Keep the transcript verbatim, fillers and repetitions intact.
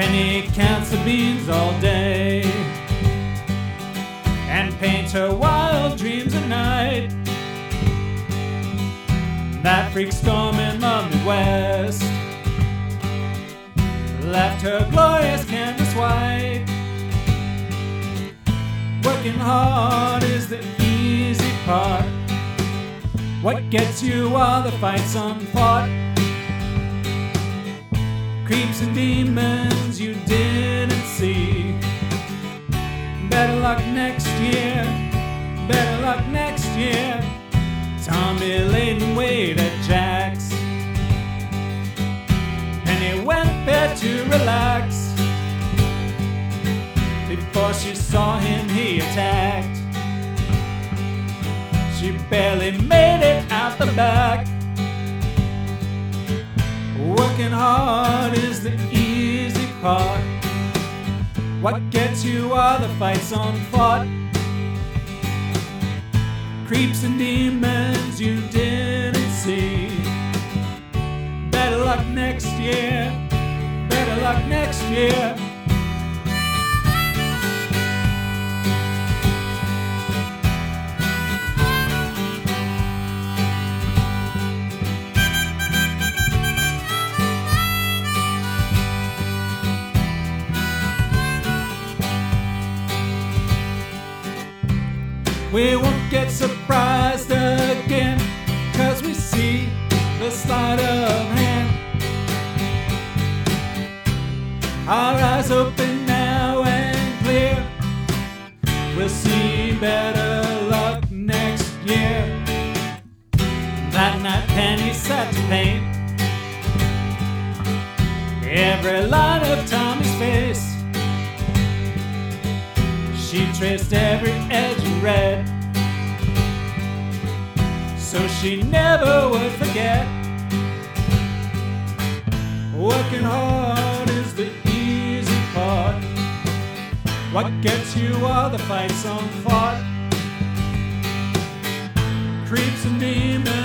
and he counts the beans all day and paints her wild dreams at night. That freak storm in the Midwest left her glorious canvas white. Working hard is the easy part. What gets you are the fights unfought. Creeps and demons you didn't see. Better luck next year, better luck next year. Tommy laid in wait at Jack's, and he went there to relax. Before she saw him, he attacked. She barely made it out the back. Working hard is the easy part. What gets you are the fights unfought. Creeps and demons you didn't see. Better luck next year, better luck next year. We won't get surprised again, 'cause we see the sleight of hand. Our eyes open now and clear. We'll see better luck next year. That night Penny sat to paint every line of Tommy's face. She traced every edge in red, so she never would forget. Working hard is the easy part. What gets you are the fights unfought. Creeps and demons